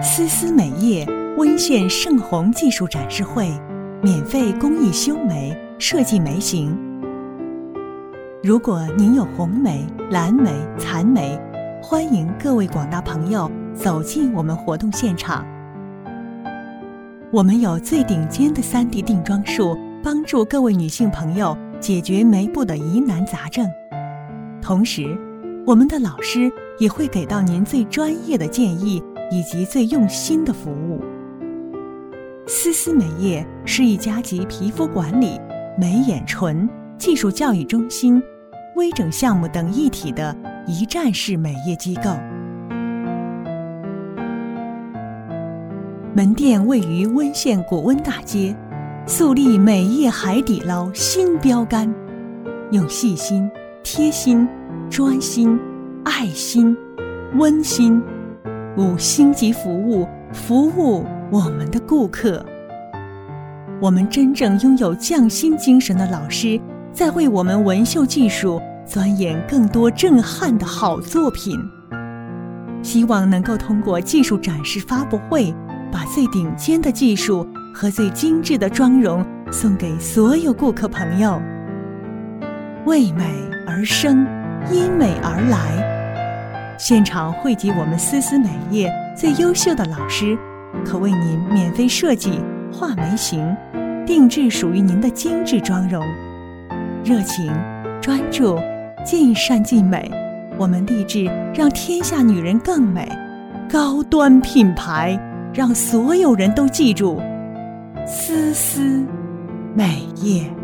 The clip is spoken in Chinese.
丝丝美业温县盛虹技术展示会，免费公益修眉、设计眉形。如果您有红眉、蓝眉、残眉，欢迎各位广大朋友走进我们活动现场。我们有最顶尖的3D 定妆术，帮助各位女性朋友解决眉部的疑难杂症。同时，我们的老师也会给到您最专业的建议以及最用心的服务。丝丝美业是一家集皮肤管理、眉眼唇、技术教育中心、微整项目等一体的一站式美业机构。门店位于温县古温大街，树立美业海底捞新标杆，用细心、贴心、专心、爱心、温馨5星级服务我们的顾客。我们真正拥有匠心精神的老师，在为我们纹绣技术钻研更多震撼的好作品。希望能够通过技术展示发布会，把最顶尖的技术和最精致的妆容送给所有顾客朋友。为美而生，因美而来，现场汇集我们丝丝美业最优秀的老师，可为您免费设计、画眉形，定制属于您的精致妆容。热情、专注、尽善尽美，我们立志让天下女人更美。高端品牌，让所有人都记住丝丝美业。